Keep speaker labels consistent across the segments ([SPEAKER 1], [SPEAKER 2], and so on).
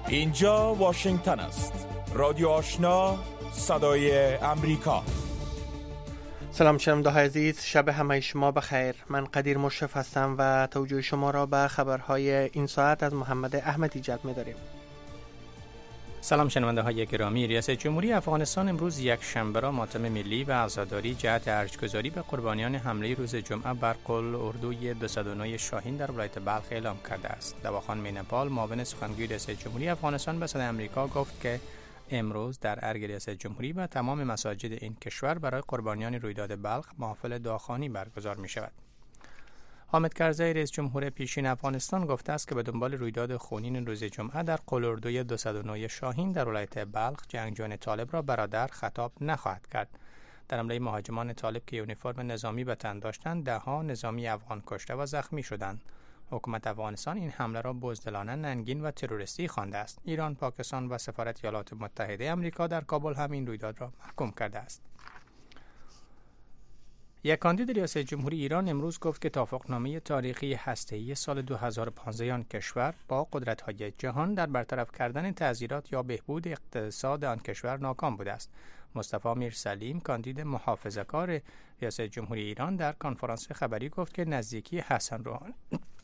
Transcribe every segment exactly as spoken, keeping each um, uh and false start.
[SPEAKER 1] اینجا واشنگتن است. رادیو آشنا، صدای امریکا.
[SPEAKER 2] سلام شنونده‌های عزیز، شب همه شما بخیر. من قدیر مشرف هستم و توجه شما را به خبرهای این ساعت از محمد احمدی جلب می‌داریم.
[SPEAKER 3] سلام شنونده های گرامی، ریاست جمهوری افغانستان امروز یک شنبه را ماتم ملی و عزاداری جهت ارجگذاری به قربانیان حمله روز جمعه بر قل اردوی دویست و نه شاهین در ولایت بلخ اعلام کرده است. دواخان مینپال، معاون سخنگوی ریاست جمهوری افغانستان به صدای آمریکا گفت که امروز در ارگ ریاست جمهوری و تمام مساجد این کشور برای قربانیان رویداد بلخ محافل دعاخوانی برگزار می شود. حامد کرزی رئیس جمهور پیشین افغانستان گفته است که به دنبال رویداد خونین روز جمعه در قل اردوی دویست و نه شاهین در ولایت بلخ جنگجویان طالب را برادر خطاب نخواهد کرد. در حمله مهاجمان طالب که یونیفرم نظامی به تن داشتند، ده‌ها نظامی افغان کشته و زخمی شدند. حکومت افغانستان این حمله را بزدلانه، ننگین و تروریستی خوانده است. ایران، پاکستان و سفارت ایالات متحده آمریکا در کابل هم این رویداد را محکوم کرده است. یک کاندید ریاست جمهوری ایران امروز گفت که توافقنامه تاریخی هسته‌ای سال دو هزار و پانزده آن کشور با قدرت‌های جهان در برطرف کردن تعزیرات یا بهبود اقتصاد آن کشور ناکام بوده است. مصطفی میرسلیم، کاندید محافظه‌کار ریاست جمهوری ایران، در کنفرانس خبری گفت که نزدیکی حسن روحانی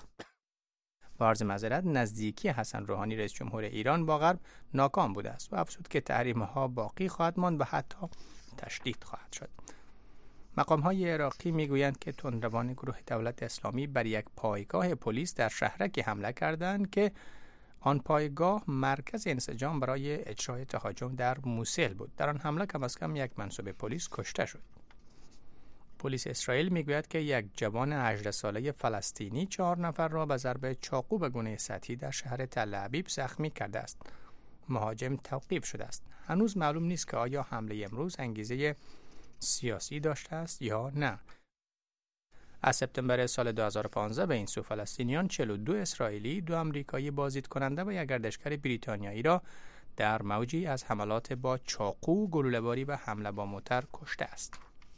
[SPEAKER 3] عرض معذرت نزدیکی حسن روحانی رئیس جمهور ایران با غرب ناکام بوده است و افزود که تحریم‌ها باقی خواهد ماند و حتی تشدید خواهد شد. مقام‌های عراقی میگویند که تندروان گروه دولت اسلامی بر یک پایگاه پلیس در شهرک حمله کردند که آن پایگاه مرکز انسجام برای اجرای تهاجم در موسل بود. در آن حمله کم از کم یک منصوب پلیس کشته شد. پلیس اسرائیل میگوید که یک جوان هجده ساله فلسطینی چهار نفر را به ضرب چاقو به گونه سطحی در شهر تل ابیب زخمی کرده است. مهاجم توقیف شده است. هنوز معلوم نیست که آیا حمله امروز انگیزه سیاسی داشته است یا نه. از سپتامبر سال دو هزار و پانزده به این سو فلسطینیان چهل و دو اسرائیلی، دو آمریکایی بازدید کننده و یک گردشگر بریتانیایی را در موجی از حملات با چاقو، گلوله‌باری و حمله با موتر کشته است.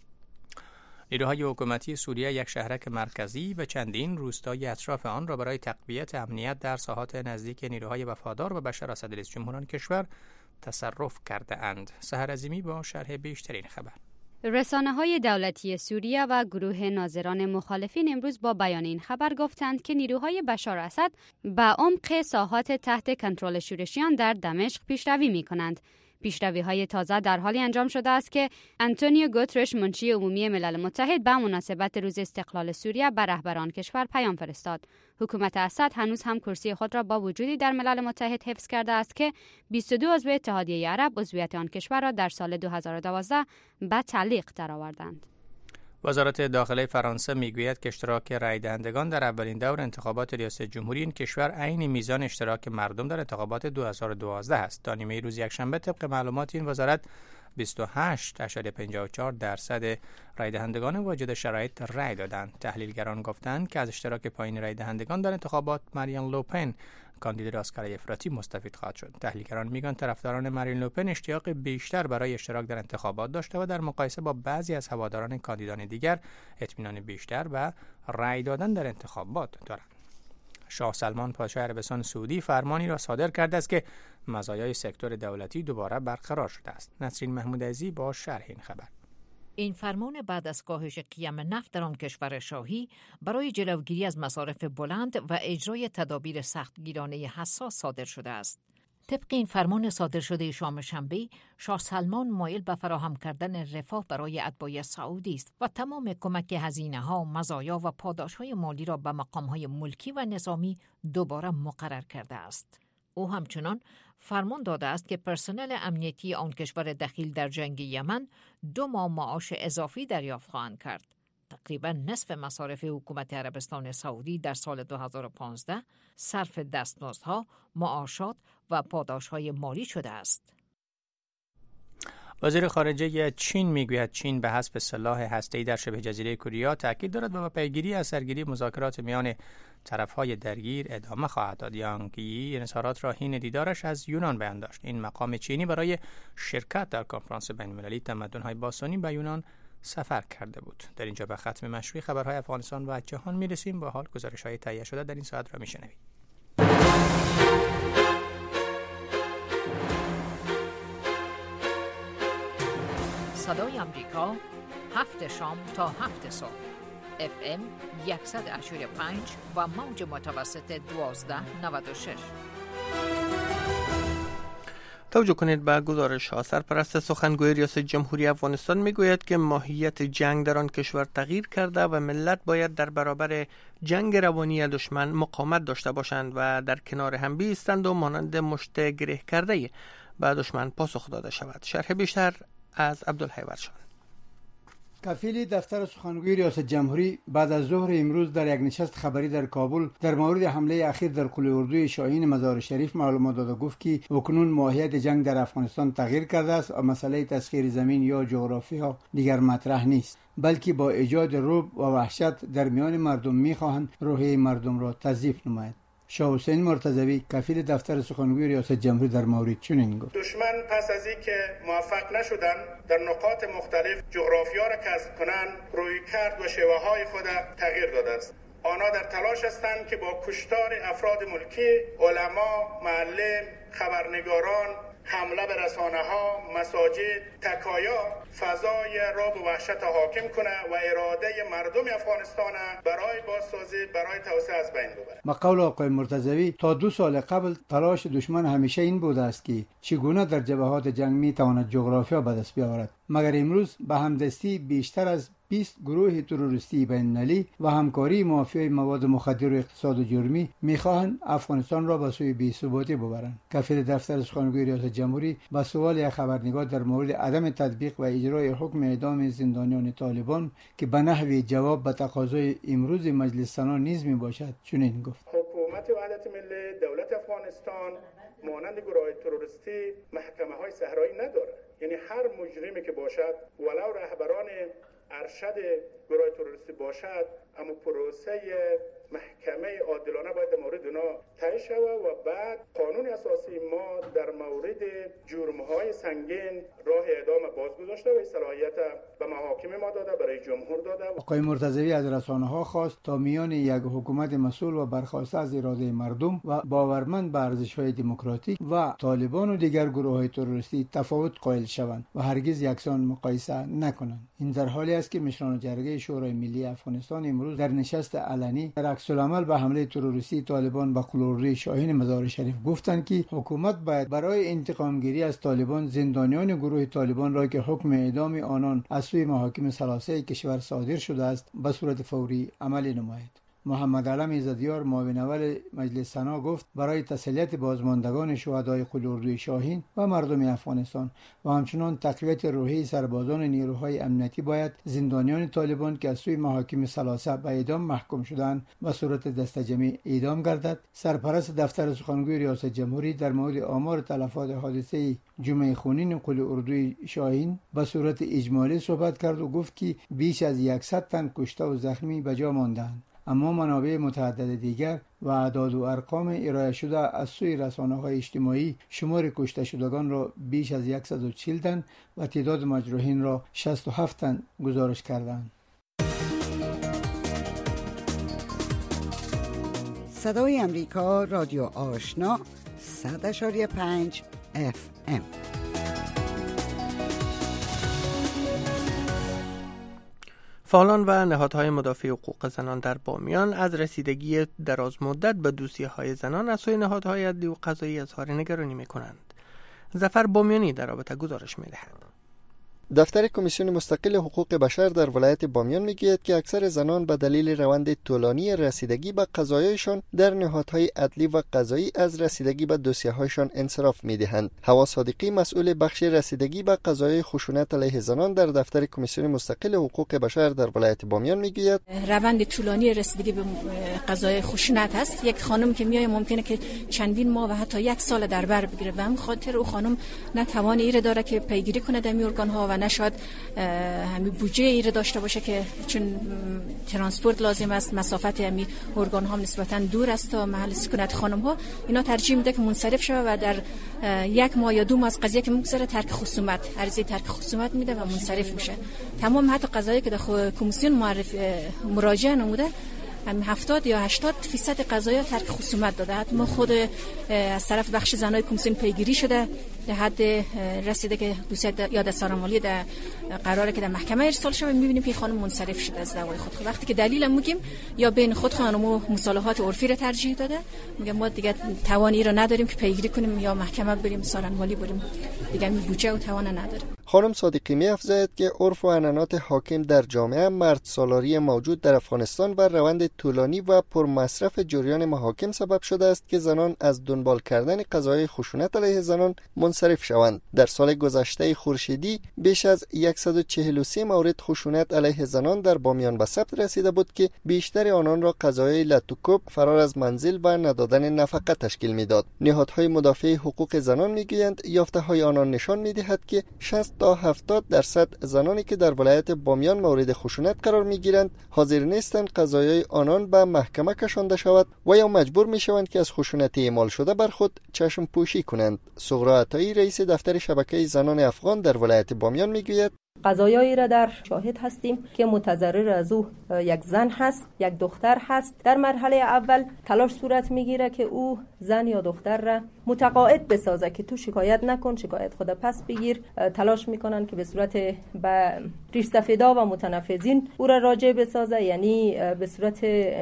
[SPEAKER 3] نیروهای حکومتی سوریه یک شهرک مرکزی و چندین روستای اطراف آن را برای تقویت امنیت در ساحات نزدیک نیروهای وفادار و بشار اسد رئیس جمهور کشور تصرف کرده اند. سحر عظیمی با شرح بیشترین خبر.
[SPEAKER 4] رسانه‌های دولتی سوریه و گروه ناظران مخالفین امروز با بیان این خبر گفتند که نیروهای بشار اسد به عمق ساحات تحت کنترل شورشیان در دمشق پیشروی می‌کنند. پیشروی‌های تازه در حالی انجام شده است که آنتونیو گوترش، منشی عمومی ملل متحد، به مناسبت روز استقلال سوریه به رهبران کشور پیام فرستاد. حکومت اسد هنوز هم کرسی خود را با وجودی در ملل متحد حفظ کرده است که بیست و دو عضو اتحادیه عرب عضویت آن کشور را در سال دو هزار و دوازده به تعلیق درآوردند.
[SPEAKER 3] وزارت داخله فرانسه میگوید که اشتراک رای دهندگان در اولین دور انتخابات ریاست جمهوری این کشور عین میزان اشتراک مردم در انتخابات دو هزار و دوازده است. تا نیمه روز یکشنبه طبق معلومات این وزارت بیست و هشت ممیز پنجاه و چهار درصد رای دهندگان واجد شرایط رای دادند. تحلیلگران گفتند که از اشتراک پایین رای دهندگان در انتخابات مارین لوپن، کاندید راستگرای افراطی، مستفید خواهد شد. تحلیلگران میگن طرفداران مارین لوپن اشتیاق بیشتر برای اشتراک در انتخابات داشته و در مقایسه با بعضی از هواداران کاندیدان دیگر اطمینان بیشتر و رای دادن در انتخابات دارند. شاه سلمان پادشاه عربستان سعودی فرمانی را صادر کرده است که مزایای سکتور دولتی دوباره برقرار شده است. نسرین محمودعزی با شرح این خبر.
[SPEAKER 5] این فرمان بعد از کاهش قیم نفت در آن کشور شاهی برای جلوگیری از مصارف بلند و اجرای تدابیر سختگیرانه حساس صادر شده است. طبق این فرمان صادر شده شام شنبه، شاه سلمان مایل به فراهم کردن رفاه برای اتباع سعودی است و تمام کمک هزینه‌ها، مزایا و پاداش‌های مالی را به مقام‌های ملکی و نظامی دوباره مقرر کرده است. او همچنان فرمان داده است که پرسنل امنیتی آن کشور دخیل در جنگ یمن دو ماه معاش اضافی دریافت خواهند کرد. تقریبا نصف مصارف حکومت عربستان سعودی در سال دو هزار و پانزده صرف دستمزدها، معاشات و پاداش‌های مالی شده است.
[SPEAKER 3] وزیر خارجه چین میگوید چین به حذف سلاح هسته‌ای در شبه جزیره کره تاکید دارد و با پیگیری از سرگیری مذاکرات میان طرف‌های درگیر ادامه خواهد داد. یانگ یی انصارات را حین دیدارش از یونان بیان داشت. این مقام چینی برای شرکت در کنفرانس بین‌المللی تمدن‌های باستانی به یونان سفر کرده بود. در اینجا به ختم مشروع خبرهای افغانستان و جهان میرسیم. با حال گزارش‌های تهیه شده در این ساعت را میشنوید.
[SPEAKER 5] صدای امریکا هفت شام تا هفت صبح اف ام صد و پنج و موج متوسط دوازده نود و شش.
[SPEAKER 2] توجه کنید به گزارش ها. سرپرست سخنگوی ریاست جمهوری افغانستان میگوید که ماهیت جنگ در آن کشور تغییر کرده و ملت باید در برابر جنگ روانی دشمن مقاومت داشته باشند و در کنار هم بایستند و مانند مشت گره کرده به دشمن پاسخ داده شود. شرح بیشتر از عبدالحی ورشان.
[SPEAKER 6] کفیل دفتر سخنگوی ریاست جمهوری بعد از ظهر امروز در یک نشست خبری در کابل در مورد حمله اخیر در قلعه اردوی شاهین مزار شریف معلومات داد و گفت که اکنون ماهیت جنگ در افغانستان تغییر کرده است و مسئله تسخیر زمین یا جغرافی ها دیگر مطرح نیست، بلکه با ایجاد رعب و وحشت در میان مردم میخواهند روحیه مردم را تضعیف نمایند. شاه حسین مرتضوی کفیل دفتر سخنگوی ریاست جمهوری در مورد چنین گفت:
[SPEAKER 7] دشمن پس از اینکه موفق نشدن در نقاط مختلف جغرافیا را کسب کنند، رویکرد و شیوه های خود تغییر داده است. آنها در تلاش هستند که با کشتار افراد ملکی، علما، معلم، خبرنگاران، حمله به رسانه‌ها، مساجد، تکایا فضای رعب و وحشت حاکم کنه و اراده مردم افغانستان برای بازسازی، برای توسعه از بین ببره.
[SPEAKER 6] با قول آقای مرتضوی تا دو سال قبل تلاش دشمن همیشه این بوده است که چگونه در جبهات جنگ می تواند جغرافیا به دست بیاورد، مگر امروز به همدستی بیشتر از بیست گروه تروریستی بین‌المللی و همکاری مافیای مواد مخدر و اقتصاد جرمی می‌خواهند افغانستان را به سوی بی‌ثباتی ببرند. کفیل دفتر سخنگوی ریاست جمهوری با سوال یک خبرنگار در مورد عدم تطبیق و اجرای حکم اعدام زندانیان طالبان که به نحوی جواب به تقاضای امروز مجلس سنا نیز میباشد چنین گفت:
[SPEAKER 7] حکومت وحدت ملی دولت افغانستان مانند گروه تروریستی محکمه‌های صحرایی نداره. یعنی هر مجرمی که باشد ولو رهبران ارشد گروه تروریستی باشد، اما پروسه محکمه عادلانه باید در مورد اونا طی شود و بعد قانون اساسی ما در مورد جرم‌های سنگین راه اعدام باز گذاشته و صلاحیت به محاکم ما داده، برای جمهور داده.
[SPEAKER 6] آقای مرتضوی از رسانه‌ها خواست تا میان یک حکومت مسئول و برخواسته از اراده مردم و باورمند به ارزش‌های دموکراتیک و طالبان و دیگر گروه‌های تروریستی تفاوت قائل شوند و هرگز یکسان مقایسه نکنند. این در حالی است که مشران جرگه شورای ملی افغانستان امروز در نشست علنی در عکس العمل به حمله تروریستی طالبان به قلعه اردوی شاهین مزار شریف گفتند که حکومت باید برای انتقام گیری از طالبان زندانیان گروه طالبان را که حکم اعدام آنان از سوی محاکم ثلاثه کشور صادر شده است به صورت فوری عملی نماید. محمد علم ایزدیار معاون اول مجلس سنا گفت برای تسلیت بازماندگان شهدای قلعه اردوی شاهین و مردم افغانستان و همچنان تقویت روحی سربازان نیروهای امنیتی باید زندانیان طالبان که از سوی محاکم ثلاثه به اعدام محکوم شدند به صورت دستجمعی اعدام گردد. سرپرست دفتر سخنگوی ریاست جمهوری در مورد آمار تلفات حادثه جمعه خونین قلعه اردوی شاهین به صورت اجمالی صحبت کرد و گفت که بیش از صد تن کشته و زخمی به جا ماندند، اما منابع متعدد دیگر و اعداد و ارقام ارائه شده از سوی رسانه‌های اجتماعی شمار کشته شدگان را بیش از صد و چهل تن و تعداد مجروحین را شصت و هفت تن گزارش کردند.
[SPEAKER 8] صدای امریکا، رادیو آشنا، صد و پنج اف ام.
[SPEAKER 2] فعالان و نهادهای مدافع حقوق زنان در بامیان از رسیدگی دراز مدت به دوسیه‌های زنان از سوی نهادهای عدلی و قضایی اظهار نگرانی می‌کنند. ظفر بامیانی در رابطه گزارش می‌دهد.
[SPEAKER 9] دفتر کمیسیون مستقل حقوق بشر در ولایت بامیان میگوید که اکثر زنان به دلیل روند طولانی رسیدگی به قضایایشان در نهادهای عدلی و قضایی از رسیدگی به دوسیه‌هایشان انصراف میدهند. حوا صادقی مسئول بخش رسیدگی به قضایای خشونت علیه زنان در دفتر کمیسیون مستقل حقوق بشر در ولایت بامیان میگوید
[SPEAKER 10] روند طولانی رسیدگی به قضای خشونت است. یک خانم که میای ممکنه که چندین ماه و حتی یک سال در بر بگیره و هم خاطر او خانم نتوان ایره داره که پیگیری کنه در می ارگان‌ها و نشاید همین بودجه ایره داشته باشه که چون ترانسپورت لازم است، مسافت همین ارگان ها نسبتا دور است تا محل سکونت خانم ها، اینا ترجیح میده که منصرف شوه و در یک ماه یا دو ماه از قضیه که میگذره ترک خصومت عریضه ترک خصومت میده و منصرف میشه. تمام حتی قضایی که در کمیسیون معرف مراجعه نموده همین هفتاد یا هشتاد فیصد قضایا ترک خصومت داده. ما خود از طرف بخش زنای کمیسیون پیگیری شده در حد رسیده که دوسیت یا دستار مالی در قراره که در محکمه ارسال شه، می‌بینیم که خانم منصرف شده از دعوای خود. خب وقتی که دلیل میگیم یا بین خود خانم مصالحات عرفی را ترجیح داده، میگم ما دیگه توانی را نداریم که پیگیری کنیم یا محکمه بریم سارن مالی بریم، دیگه می بودجه و توان نداریم.
[SPEAKER 9] خانم صادقی می افزاید که عرف و عنعنات حاکم در جامعه، مرد سالاری موجود در افغانستان و روند طولانی و پرمصرف جریان محاکم سبب شده است که زنان از دنبال کردن قضایای خشونت علیه زنان منصرف شوند. در سال گذشته خورشیدی بیش از صد و چهل و سه مورد خشونت علیه زنان در بامیان به ثبت رسیده بود که بیشتر آنان را قضایای لطوکوب، فرار از منزل و ندادن نفقه تشکیل میداد. نهادهای مدافع حقوق زنان میگویند یافته‌های آنان نشان میدهد که شصت تا هفتاد درصد زنانی که در ولایت بامیان مورد خشونت قرار میگیرند حاضر نیستند قضایای آنان به محکمه کشانده شود و یا مجبور میشوند که از خشونت اعمال شده بر خود چشم پوشی کنند. صغرا عطایی رئیس دفتر شبکه زنان افغان در ولایت بامیان میگوید
[SPEAKER 11] قضایایی را در شاهد هستیم که متضرر از او یک زن هست، یک دختر هست. در مرحله اول تلاش صورت میگیره که او زن یا دختر را متقاعد بسازه که تو شکایت نکن، شکایت خود پس بگیر. تلاش میکنن که به صورت به ریش سفیدا و متنفذین او را راجع بسازه، یعنی به صورت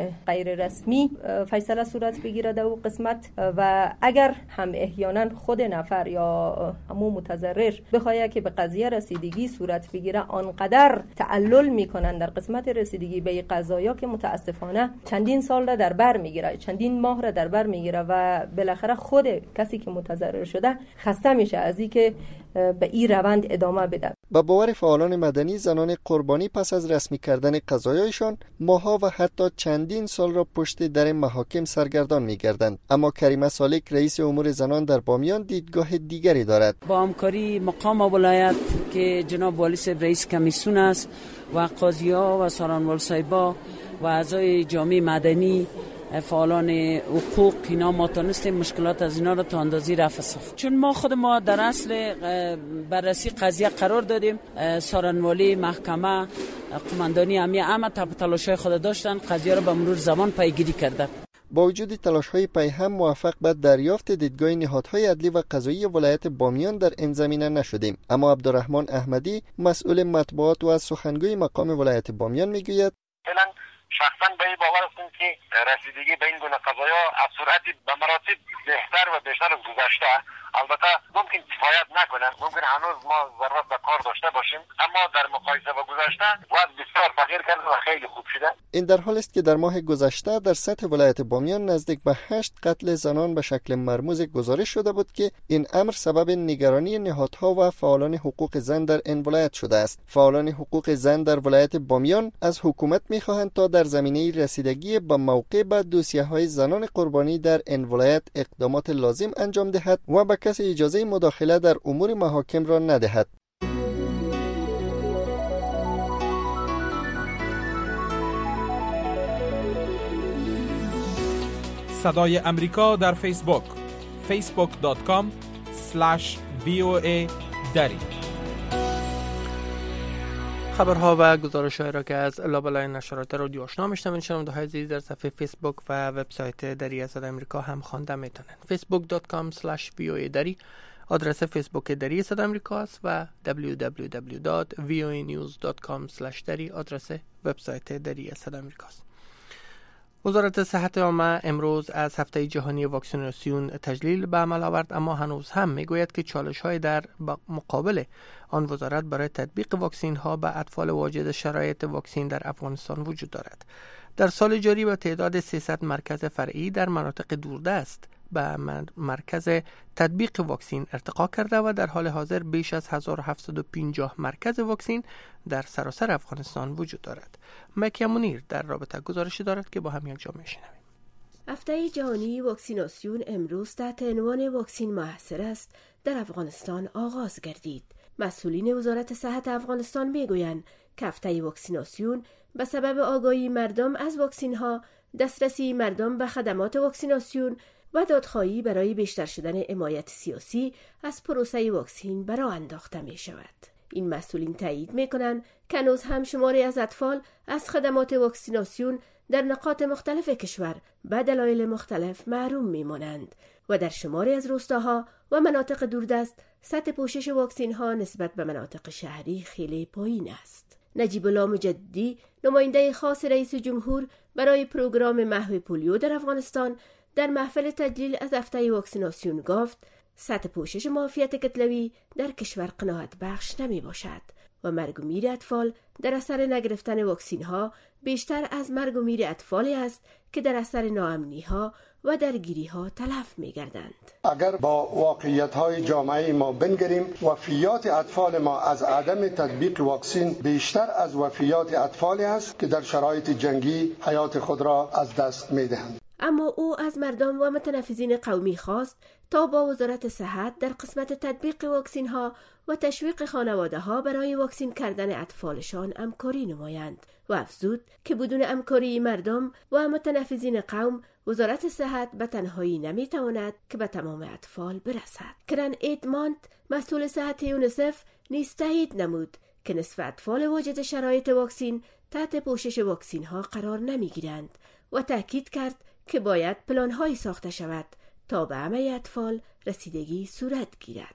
[SPEAKER 11] غیر رسمی فیصله صورت بگیره در او قسمت. و اگر هم احیانا خود نفر یا همون متضرر بخواه که به قضیه رسیدگی صورت بگیره، آنقدر تعلل میکنن در قسمت رسیدگی به قضایا که متاسفانه چندین سال را در بر میگیره، چندین ماه را در بر میگیره و بالاخره خود کسی که متضرر شده خسته میشه از این که به این روند ادامه بده.
[SPEAKER 9] با باور فعالان مدنی، زنان قربانی پس از رسمی کردن قضایایشان ماها و حتی چندین سال را پشت در محاکم سرگردان می‌گردند. اما کریمه سالک رئیس امور زنان در بامیان دیدگاه دیگری دارد.
[SPEAKER 12] با همکاری مقام ولایت که جناب والی صاحب رئیس کمیسیون است و قاضی‌ها و سارنوال صاحبا و اعضای جامعه مدنی، فعالان حقوق، اینا ما تونستیم مشکلات از اینا رو تا اندازی رفع ساخت. چون ما خود ما در اصل بررسی قضیه قرار دادیم، سارنوالی، محکمه، قماندانی همه همه تلاش‌های خود داشتن، قضیه رو به مرور زمان پیگیری کردن.
[SPEAKER 9] با وجود تلاش‌های پیهم موفق به دریافت دیدگاه نهادهای عدلی و قضایی ولایت بامیان در این زمینه نشدیم. اما عبدالرحمن احمدی، مسئول مطبوعات و از سخنگوی مقام ولایت بامیان میگوید
[SPEAKER 13] شخصا به این باور هستم که رسیدگی به این گونه قضایا از سرعت به مراتب بهتر و بیشتر از گذشته، البته ممکن کفایت نکنه، ممکن هنوز ما ضرورت به کار داشته باشیم، اما در مقایسه با گذشته وضع بسیار تغییر کرده و خیلی خوب شده.
[SPEAKER 9] این در حالی است که در ماه گذشته در سطح ولایت بامیان نزدیک به هشت قتل زنان به شکل مرموز گزارش شده بود که این امر سبب نگرانی نهادها و فعالان حقوق زن در این ولایت شده است. فعالان حقوق زن در ولایت بامیان از حکومت می‌خواهند تا در زمینه رسیدگی به موقع به دوسیه‌های زنان قربانی در این ولایت اقدامات لازم انجام دهد و به کسی اجازه مداخله در امور محاکم را ندهد.
[SPEAKER 1] صدای امریکا در فیسبوک فیسبوک دات کام اسلش وی او ای دری.
[SPEAKER 2] خبرها و گزارش‌هایی را که از لابلای نشرات رادیو آشنا میشنوید شنونده‌های عزیز در صفحه فیسبوک و وبسایت دری صدای آمریکا هم خوانده میتونن. فیسبوک دات کام اسلش وی او ای دری آدرس فیسبوک دری صدای آمریکا است و دبلیو دبلیو دبلیو دات وی او ای نیوز دات کام اسلش دری آدرس وبسایت دری صدای آمریکا است. وزارت صحت عامه امروز از هفته جهانی واکسیناسیون تجلیل به عمل آورد، اما هنوز هم میگوید که چالش‌های در مقابل آن وزارت برای تطبیق واکسین ها به اطفال واجد شرایط واکسین در افغانستان وجود دارد. در سال جاری با تعداد سیصد مرکز فرعی در مناطق دوردست به مرکز تطبیق واکسین ارتقا کرده و در حال حاضر بیش از هزار و هفتصد و پنجاه مرکز واکسین در سراسر افغانستان وجود دارد. مکیا منیر در رابطه گزارشی دارد که با هم یک جا میشنویم.
[SPEAKER 14] هفته جهانی واکسیناسیون امروز تحت عنوان واکسین موثر است در افغانستان آغاز گردید. مسئولین وزارت صحت افغانستان میگویند که هفته واکسیناسیون به سبب آگاهی مردم از واکسین ها، دسترسی مردم به خدمات واکسیناسیون و دادخواهی برای بیشتر شدن حمایت سیاسی از پروسه واکسین برای انداخته می شود. این مسئولین تایید میکنند که هنوز هم شماری از اطفال از خدمات واکسیناسیون در نقاط مختلف کشور به دلایل مختلف محروم میمانند و در شماری از روستاها و مناطق دوردست سطح پوشش واکسین ها نسبت به مناطق شهری خیلی پایین است. نجیب الله مجددی، نماینده خاص رئیس جمهور برای پروگرام محو پولیو در افغانستان، در محفل تجلیل از هفته واکسیناسیون گفت سطح پوشش معافیت کتلوی در کشور قناعت بخش نمی باشد و مرگ و میر اطفال در اثر نگرفتن واکسین ها بیشتر از مرگ و میر اطفالی است که در اثر ناامنی ها و درگیری ها تلف می گردند.
[SPEAKER 15] اگر با واقعیت های جامعه ما بنگریم، وفیات اطفال ما از عدم تطبیق واکسین بیشتر از وفیات اطفالی است که در شرایط جنگی حیات خود را از دست می دهند.
[SPEAKER 14] اما او از مردم و متنفذین قومی خواست تا با وزارت صحت در قسمت تطبیق واکسین ها و تشویق خانواده ها برای واکسین کردن اطفالشان همکاری نمایند و افزود که بدون همکاری مردم و متنفذین قوم وزارت صحت به تنهایی نمی تواند که به تمام اطفال برسد. کرن ایدمانت، مسئول صحت یونیسف، نیز تایید نمود که نصف اطفال واجد شرایط واکسین تحت پوشش واکسین ها قرار نمی گیرند و تاکید کرد که باید پلان‌هایی ساخته شود تا به همه اطفال رسیدگی صورت گیرد.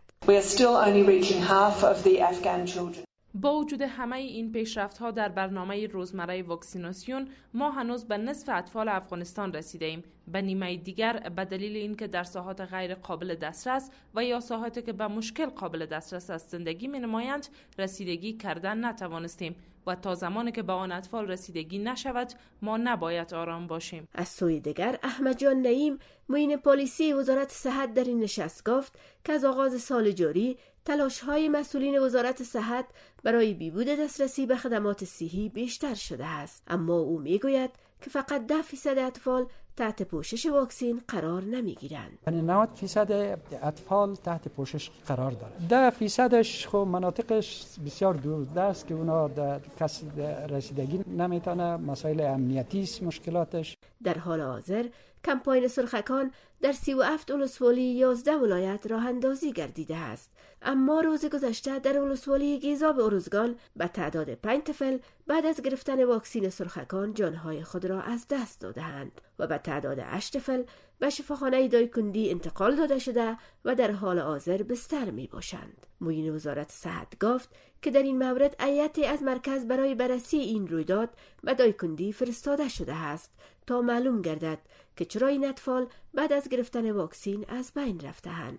[SPEAKER 16] با وجود همه این پیشرفت‌ها در برنامه روزمره واکسیناسیون، ما هنوز به نصف اطفال افغانستان رسیده ایم. به نیمه دیگر به دلیل اینکه در ساحات غیر قابل دسترس و یا ساحاتی که به مشکل قابل دسترس است زندگی می‌نمایند، رسیدگی کردن نتوانستیم و تا زمانی که به آن اطفال رسیدگی نشود ما نباید آرام باشیم.
[SPEAKER 14] از سوی دیگر احمد جان نعیم، معین پلیسی وزارت صحت در این نشست گفت که از آغاز سال جاری تلاش‌های مسئولین وزارت صحت برای بیبود دسترسی به خدمات صحی بیشتر شده است، اما او میگوید که فقط ده فیصد اطفال تحت پوشش واکسین قرار نمیگیرند.
[SPEAKER 17] یعنی نود فیصد اطفال تحت پوشش قرار دارند. ده فیصدش خب مناطقش بسیار دور است که اونا در کس رسیدگی نمیتونه، مسائل امنیتی است مشکلاتش.
[SPEAKER 14] در حال حاضر کمپاین سرخکان در سی و هفت ولسوالی یازده ولایت راه اندازی گردیده است، اما روز گذشته در ولسوالی گیزاب ارزگان به تعداد پنج طفل بعد از گرفتن واکسین سرخکان جانهای خود را از دست دادند و به تعداد هشت طفل به شفاخانه دایکندی انتقال داده شده و در حال حاضر بستر می باشند. معین وزارت صحت گفت که در این مورد هیئتی از مرکز برای بررسی این رویداد به دایکندی فرستاده شده است تا معلوم گردد که چرا این اطفال بعد از گرفتن واکسین از بین رفته‌اند.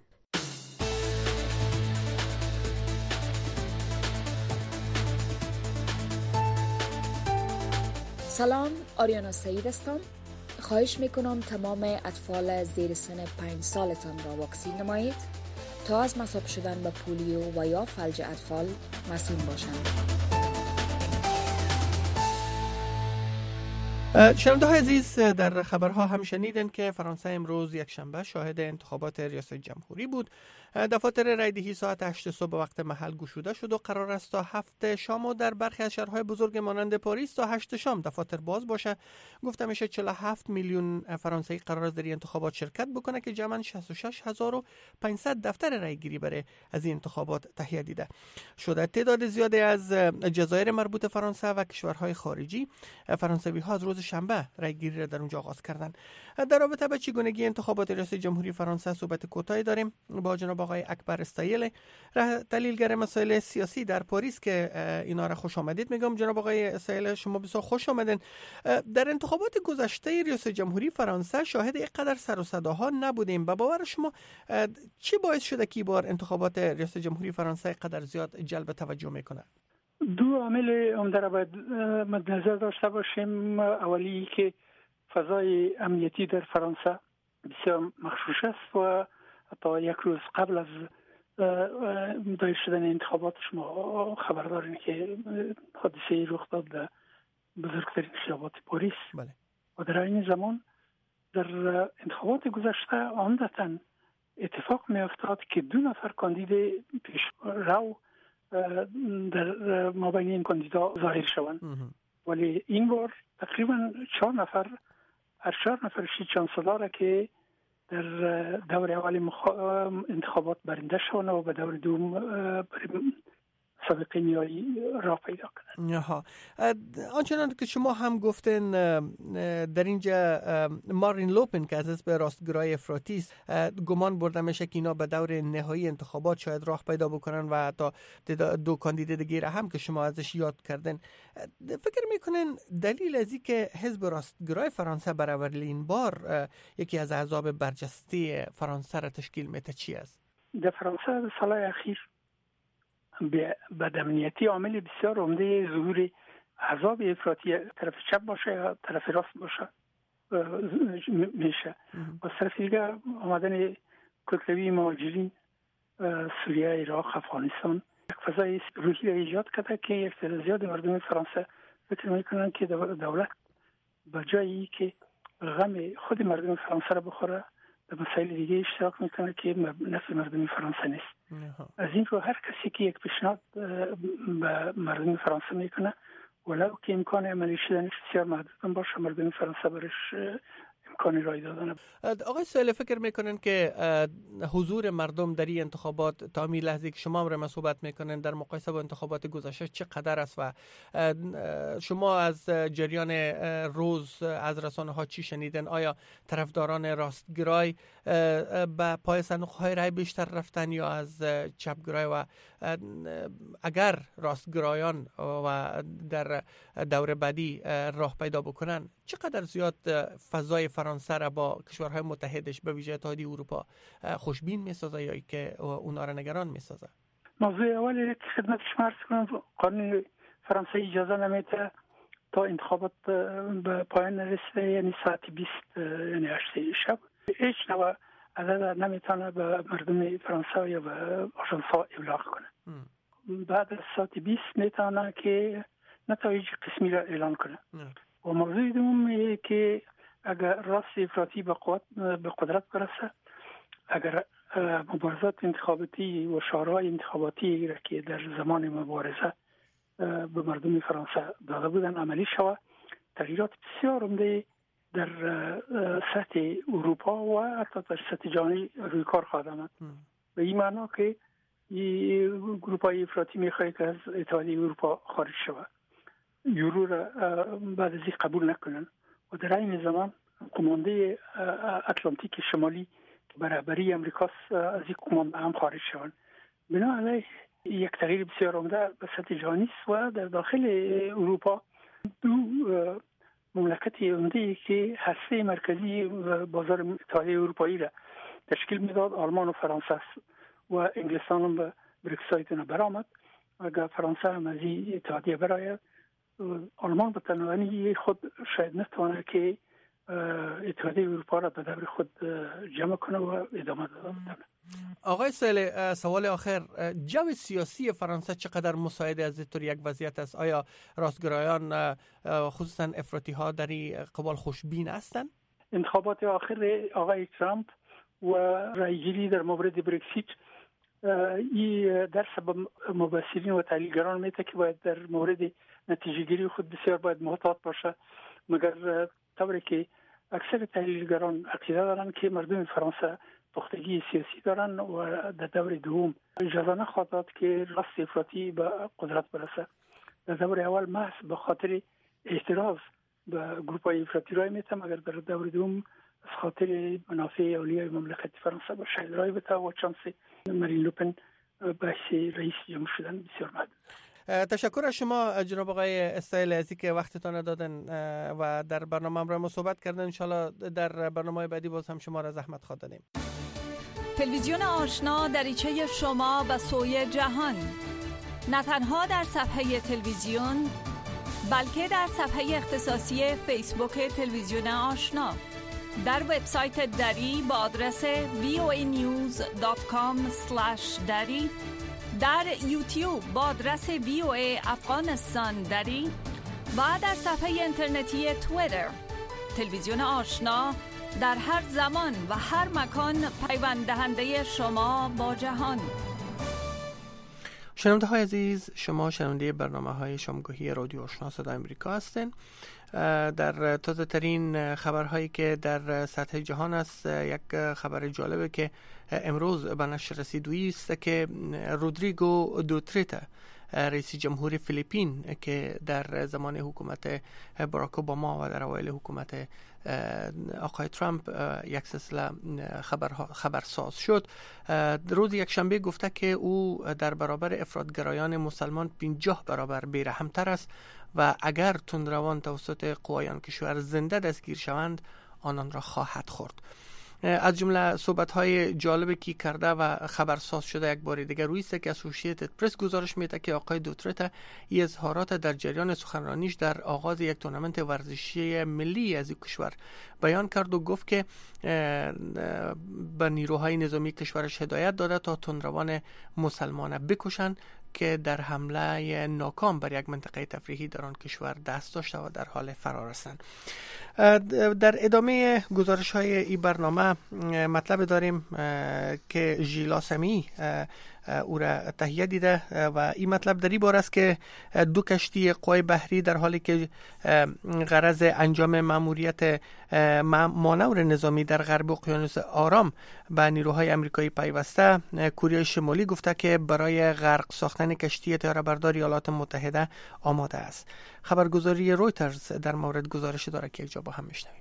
[SPEAKER 18] سلام، آریانا سعید هستم. خواهش میکنم تمام اطفال زیر سن پنج سالتان را واکسین نمایید تا از مصاب شدن به پولیو و یا فلج اطفال مسئول باشند.
[SPEAKER 2] شنونده های عزیز، در خبرها هم شنیدن که فرانسه امروز یک شنبه شاهد انتخابات ریاست جمهوری بود. دفاتر رایدهی ساعت هشت صبح وقت محل گشوده شد و قرار است تا هفت شام و در برخی از شهرهای بزرگ مانند پاریس تا هشت شام دفاتر باز باشه. گفته میشه چهل و هفت میلیون فرانسوی قرار است در این انتخابات شرکت بکنه که جمعاً شصت و شش هزار و پانصد دفتر رایگیری برای از این انتخابات تهیه دیده شده. تعداد زیادی از جزایر مربوط فرانسه و کشورهای خارجی فرانسوی ها از روز شنبه رایگیری را در اونجا آغاز کردن. در رابطه با چگونگی انتخابات ریاست جمهوری فرانسه صحبت کوتاهی داریم با جناب آقای اکبر استایل، تحلیلگر مسائل سیاسی در پاریس که اینا را خوش آمدید میگم. جناب آقای استایل، شما بسیار خوش آمدین. در انتخابات گذشته ریاست جمهوری فرانسه شاهد اینقدر سر و صداها نبودیم. به باور شما چی باعث شده که بار انتخابات ریاست جمهوری فرانسه اینقدر زیاد جلب توجه میکنه؟
[SPEAKER 19] دو عامل عمده را باید مد نظر داشته باشیم. اولی که فضای امنیتی در فرانسه بسیار مخشوش است و حتی یک روز قبل از دایر شدن انتخابات شما خبر دارین که حادثه رخ داد در بزرگترین خیابات پاریس.
[SPEAKER 2] بله. و
[SPEAKER 19] در این زمان در انتخابات گذشته عمدتاً اتفاق می افتاد که دو نفر کاندید پیش رو در مابین این کاندیدا ظاهر شوند، ولی این بار تقریبا چهار نفر از چهار نفر شش چانسلاره که در دور اول مخ... انتخابات برنده شوند و به دور دوم سابقه نیایی را پیدا کنند.
[SPEAKER 2] آها، آنچنان که شما هم گفتین در اینجا مارین لوپن که از حزب راستگرای افراطی است گمان برده میشه که اینا به دور نهایی انتخابات شاید راه پیدا بکنن و تا دو کاندیدای دیگه هم که شما ازش یاد کردن. فکر میکنین دلیل از این که حزب راستگرای فرانسه برای این بار یکی از احزاب برجسته فرانسه را تشکیل میده چی است؟
[SPEAKER 19] در فرانسه سالهای اخیر به بدامنیتی عامل بسیار عمده ظهور احزاب افراطی طرف چپ باشه یا طرف راست باشه میشه. و طرف دیگه آمدن کتلوی مهاجرین سوریه، عراق، افغانستان یک فضای روحی را ایجاد کرده که یک تعداد زیاد مردم فرانسه فکر میکنن که دولت به جایی که غم خود مردم فرانسه را بخوره در مسائل دیگه اشتراک میکنه که نفع مردم فرانسه نیست. از این رو هر کسی که یک پیشنهاد به مردم فرانسه میکنه ولو که امکان عملی شدنش بسیار محدود باشه مردم فرانسه برش امکانی رای دادن.
[SPEAKER 2] آقای سهیل فکر میکنن که حضور مردم در این انتخابات تا همین لحظه که شما هم صحبت میکنن در مقایسه با انتخابات گذشته چقدر است و شما از جریان روز از رسانه ها چی شنیدن؟ آیا طرفداران راستگرای به پای صندوق های رای بیشتر رفتن یا از چپگرای؟ و اگر راستگرایان و در دور بعدی راه پیدا بکنن چقدر زیاد فضای فرانسه را با کشورهای متحدش به ویژه اتحادیه اروپا خوشبین میسازه یا که اونا را نگران میسازه؟
[SPEAKER 19] موضوع اولی که خدمت شما عرض کنم، قانون فرانسه اجازه نمیده تا انتخابات به پایان نرسه، یعنی ساعت بیست یعنی هشت شب هیچ نوع عدد نمیتونه به مردم فرانسه یا به آژانس ها ابلاغ کنه. ام. بعد از ساعت بیست میتونه که نتایج قسمی را اعلان کنه. ام. و موضوع دوم که اگر راست افراطی به قوت به قدرت برسه، اگر مبارزات انتخاباتی و شورای انتخاباتی را که در زمان مبارزه به مردم فرانسه داده بودن عملی شود، تغییرات بسیار عمده در سطح اروپا و حتی در سطح جهانی روی کار خواهد آمد. به این معنا که این گروپ‌های افراطی می‌خواهد که از اتحادیه اروپا خارج شود، یورو را بعد از این قبول نکنن و در این زمان کمانده اتلانتیک شمالی که برابری امریکاست از این کمانده هم خارج شوند. بنابراین یک تغییر بسیار عمده به سطح جهانی است و در داخل اروپا دو مملکت عمده که هسته مرکزی بازار اتحادیه اروپایی را تشکیل میداد آلمان و فرانسه است و انگلستان هم به برکسایت برآمد. اگر فرانسه هم از این اتحادیه برآید، آلمان به تنهایی خود شاید نتوانه که اتحادیه اروپا را به دور خود جمع کنه و ادامه داده بتونه.
[SPEAKER 2] آقای سهیل، سوال آخر، جو سیاسی فرانسه چقدر مساعد از طور یک وضعیت است؟ آیا راستگرایان خصوصا افراطی ها در این قبال خوشبین هستند؟
[SPEAKER 19] انتخابات آخر آقای ترامپ و رایگیری در مورد برکسیت این درس به مبصرین و تحلیلگران میده که باید در مورد نتیجه گیری خود بسیار باید محتاط باشه، مگر طوری که اکثر تحلیلگران عقیده دارن که مردم فرانسه پختگی سیاسی دارن و در دور دوم اجازه نخواهد داد که راست افراطی به قدرت برسه. در دور اول محض به خاطر اعتراض به گروپ‌های افراطی رای میتم، اگر در دور دوم از خاطر منافع اولیای مملکت فرانسه با شاید رای بده و چانس مارین لوپن بحث رئیس جمهور شدن بسیار محدود.
[SPEAKER 2] تشکر از شما جناب آقای سهیل ازی که وقتتان دادن و در برنامه هم ما صحبت کردن. انشالله در برنامه بعدی باز هم شما را زحمت خواهد دادیم.
[SPEAKER 20] تلویزیون آشنا دریچه شما به سوی جهان، نه تنها در صفحه تلویزیون بلکه در صفحه اختصاصی فیسبوک تلویزیون آشنا، در وبسایت دری با آدرس وی او ای نیوز دات کام اسلش دری، در یوتیوب با آدرس وی او ای افغانستان دری و در صفحه اینترنتی توییتر. تلویزیون آشنا در هر زمان و هر مکان پیوند دهنده شما با جهان.
[SPEAKER 2] شنونده های عزیز، شما شنونده برنامه های شامگاهی رادیو آشنا صدای امریکا هستین. در تازه ترین خبرهایی که در سطح جهان است، یک خبر جالبه که امروز به نشر رسید است که رودریگو دوتریتا رئیس جمهور فیلیپین که در زمان حکومت باراک اوباما و در اوایل حکومت آقای ترامپ یک سلسله خبرها خبرساز شد، روز یکشنبه گفته که او در برابر افراطگرایان مسلمان پنجاه برابر بی‌رحم‌تر است و اگر تندروان توسط قوایان کشور زنده دستگیر شوند آنان را خواهد خورد. از جمله صحبت‌های جالبی که کرده و خبرساز شده یک بار دیگر روی است که اسوسییتد پرس گزارش میده که آقای دوترته این اظهارات در جریان سخنرانیش در آغاز یک تورنمنت ورزشی ملی از این کشور بیان کرد و گفت که به نیروهای نظامی کشورش هدایت داده تا تندروان مسلمان بکشند که در حمله ناکام بر یک منطقه تفریحی در آن کشور دست داشته و در حال فرار هستند. در ادامه گزارش های این برنامه مطلب داریم که ژیلا سمی او را تهیه دیده و این مطلب در این باره است که دو کشتی قوای بحری در حالی که غرض انجام ماموریت مانور نظامی در غرب اقیانوس آرام به نیروهای آمریکایی پیوسته، کره شمالی گفته که برای غرق ساختن کشتی طیاره‌بردار ایالات متحده آماده است. خبرگزاری رویترز در مورد گزارش داره که یک جا با هم میشنویم.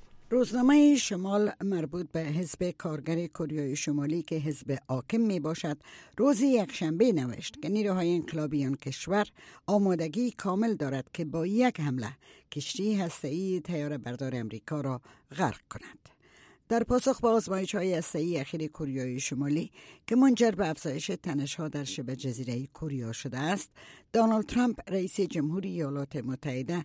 [SPEAKER 8] روزنامه شمال مربوط به حزب کارگر کره شمالی که حزب حاکم می باشد روز یکشنبه نوشت که نیروهای انقلابی آن کشور آمادگی کامل دارد که با یک حمله کشتی هسته‌ای طیاره‌بردار امریکا را غرق کند. در پاسخ به آزمایش‌های هسته‌ای اخیر کره شمالی که منجر به افزایش تنش‌ها در شبه جزیره کره شده است، دونالد ترامپ رئیس جمهوری ایالات متحده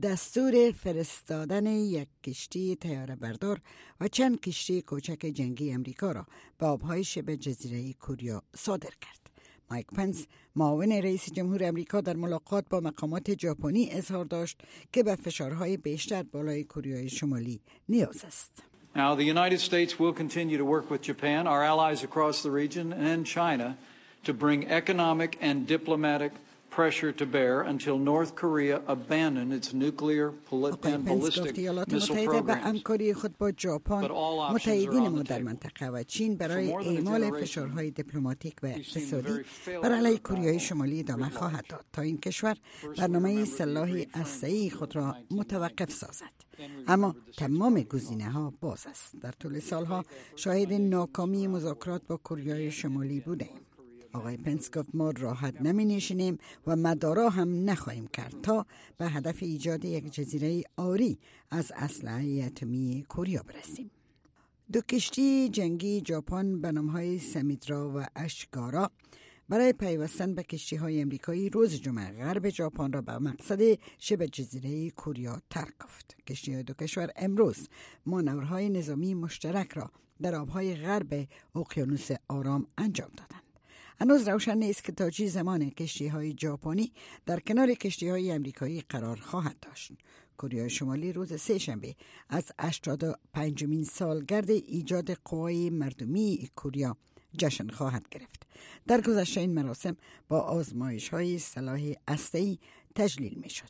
[SPEAKER 8] دستور فرستادن یک کشتی طیاره‌بردار و چند کشتی کوچک جنگی امریکا را به آب‌های شبه جزیره کره صادر کرد. مایک پنس، معاون رئیس جمهور امریکا، در ملاقات با مقامات ژاپنی اظهار داشت که به فشارهای بیشتر بالای کره شمالی نیاز است.
[SPEAKER 21] Now, the United States will continue to work with Japan, our allies across the region, and China to bring economic and diplomatic pressure to bear until North Korea abandon its nuclear and ballistic missile programs.
[SPEAKER 8] به همکاری خود با ژاپن، متحدین ما در منطقه و چین برای اعمال فشارهای دیپلماتیک و اقتصادی بر علیه کره شمالی ادامه خواهد داد تا این کشور برنامه سلاح هسته‌ای خود را متوقف سازد. اما تمام گزینه‌ها باز است. در طول سالها شاهد ناکامی مذاکرات با کره شمالی بودیم. آقای پنس گفت ما راحت نمی نشینیم و مدارا هم نخواهیم کرد تا به هدف ایجاد یک جزیره عاری از اسلحه اتمی کره برسیم. دو کشتی جنگی ژاپن به نام‌های سمیدرا و اشگارا برای پیوستن به کشتی‌های امریکایی روز جمعه غرب ژاپن را به مقصد شبه جزیره کره ترک گفت. کشتی‌های دو کشور امروز مانورهای نظامی مشترک را در آب‌های غرب اقیانوس آرام انجام دادند. هنوز روشن نیست که تا چه زمان کشتی‌های ژاپنی در کنار کشتی‌های امریکایی قرار خواهد داشت. کره شمالی روز سه‌شنبه از هشتاد و پنجمین سالگرد ایجاد قوای مردمی کره جشن خواهد گرفت. در گذشته این مراسم با آزمایش‌های سلاح هسته‌ای تجلیل می‌شد.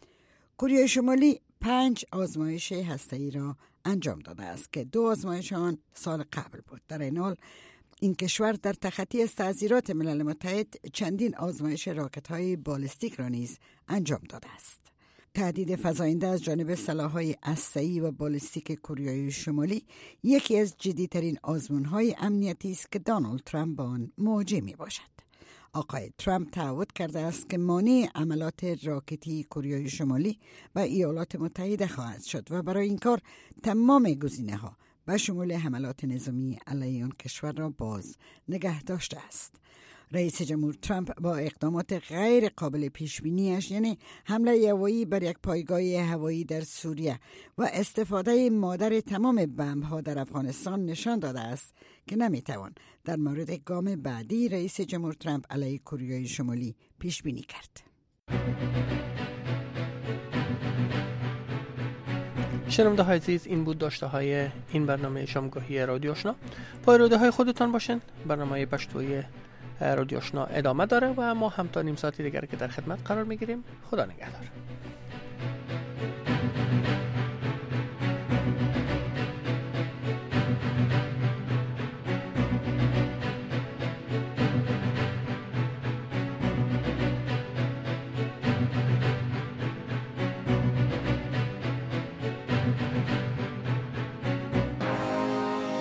[SPEAKER 8] کره شمالی پنج آزمایش هسته‌ای را انجام داده است که دو آزمایش آن سال قبل بود. در این حال این کشور در تخطی از تعزیرات ملل متحد چندین آزمایش راکت‌های بالستیک را نیز انجام داده است. تهدید فزاینده از جانب سلاح‌های هسته‌ای و بالستیک کره شمالی یکی از جدی‌ترین آزمون‌های امنیتی است که دونالد ترامپ با آن مواجه می‌باشد. آقای ترامپ تعهد کرده است که مانع عملات راکتی کره شمالی و ایالات متحده خواهد شد و برای این کار تمام گزینه‌ها به شمول حملات نظامی علیه آن کشور را باز نگه داشته است. رئیس جمهور ترامپ با اقدامات غیر قابل پیش بینیش، یعنی حمله هوایی بر یک پایگاه هوایی در سوریه و استفاده مادر تمام بمب‌ها در افغانستان، نشان داده است که نمیتوان در مورد گام بعدی رئیس جمهور ترامپ علیه کره شمالی پیش بینی کرد.
[SPEAKER 2] شنونده های عزیز، این بود داشته های این برنامه شامگاهی رادیو آشنا. با اراده های خودتان باشین. برنامه پشتوی رادیو آشنا ادامه داره و ما هم تا نیم ساعتی دیگر که در خدمت قرار میگیریم. خدا نگهدار.